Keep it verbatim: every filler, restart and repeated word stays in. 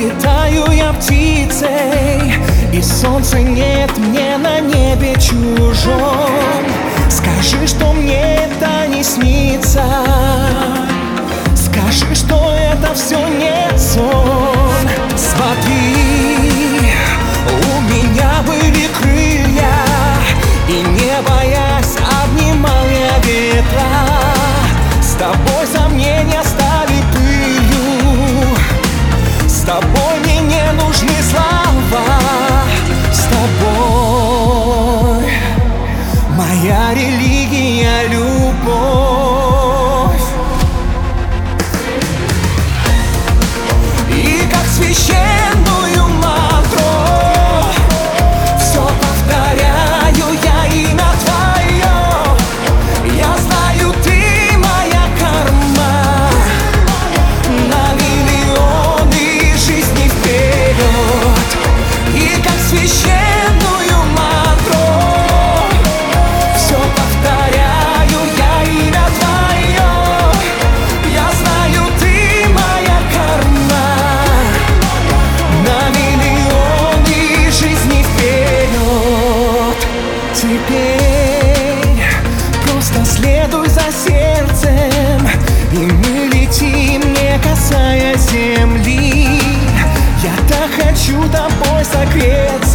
Летаю я птицей, и солнца нет мне на небе чужом. Скажи, что мне это не снится, скажи, что это все не сон. Смотри, у меня были крылья, и не боясь обнимал я ветра. С тобой сомнения стали пылью, с тобой мне не нужны слова. С тобой моя религия — любовь. И как священную мантру все повторяю я имя твое. Я знаю, ты моя карма на миллионы жизней вперед. И как священную мантру все повторяю я имя твое. Я знаю, ты моя карма на миллионы жизней вперед. Теперь просто следуй за сердцем, и мы летим, не касаясь земли. Я так хочу тобой согреться.